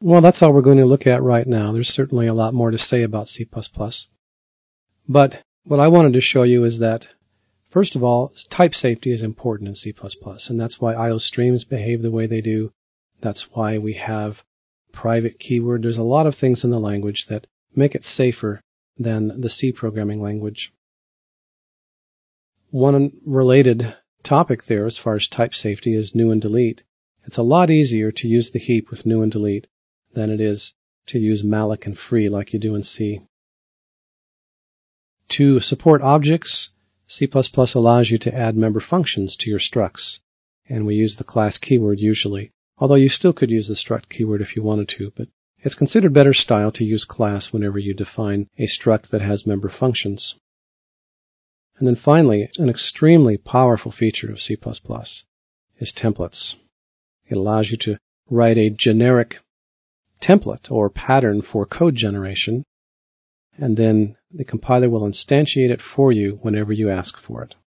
Well, that's all we're going to look at right now. There's certainly a lot more to say about C++. But what I wanted to show you is that, first of all, type safety is important in C++, and that's why IO streams behave the way they do. That's why we have private keyword. There's a lot of things in the language that make it safer than the C programming language. One related topic there as far as type safety is new and delete. It's a lot easier to use the heap with new and delete than it is to use malloc and free like you do in C. To support objects, C++ allows you to add member functions to your structs, and we use the class keyword usually, although you still could use the struct keyword if you wanted to, but it's considered better style to use class whenever you define a struct that has member functions. And then finally, an extremely powerful feature of C++ is templates. It allows you to write a generic template or pattern for code generation, and then the compiler will instantiate it for you whenever you ask for it.